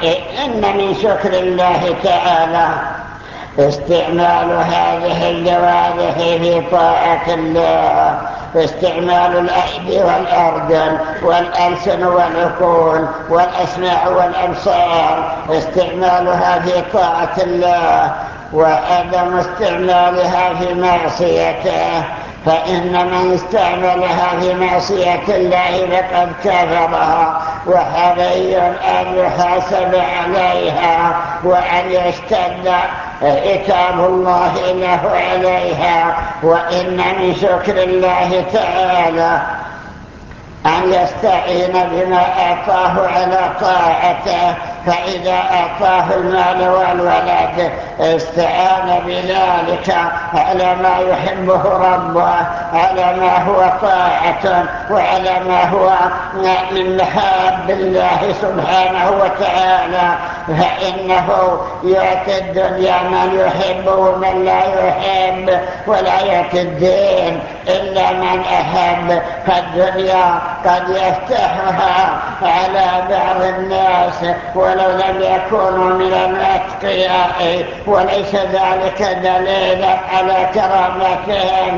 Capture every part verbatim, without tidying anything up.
إن من شكر الله تعالى استعمال هذه الجوارح في طاعة الله، استعمال الأيدي والأرجل والألسن والعقول والأسماع والأبصار، استعمالها في طاعة الله وعدم استعمالها في معصيته، فإن من استعملها في معصية الله فقد كفرها، وحري أن يحاسب عليها وأن يشتد عتاب الله له عليها. وإن من شكر الله تعالى أن يستعين بما أعطاه على طاعته، فإذا أعطاه المال والولد استعان بذلك على ما يحبه ربه، على ما هو طاعة وعلى ما هو من محاب الله سبحانه وتعالى، فإنه يعطي الدنيا من يحب ومن لا يحب، ولا يعطي الدين إلا من أحب. فالدنيا قد يفتحها على بعض الناس ولو لم يكونوا من الأتقياء، وليس ذلك دليلا على كرامتهم،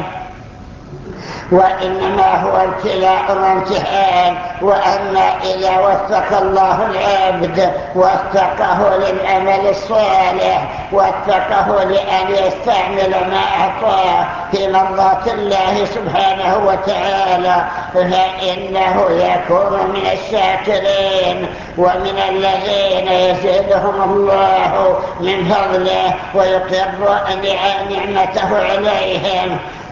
وإنما هو ابتلاء وامتحان. وأما إذا وفق الله العبد وفقه للعمل الصالح، وفقه لأن يستعمل ما أعطاه في مرضاة الله سبحانه وتعالى، فإنه يكون من الشاكرين ومن الذين يزيدهم الله من فضله ويقر نعمته عليهم.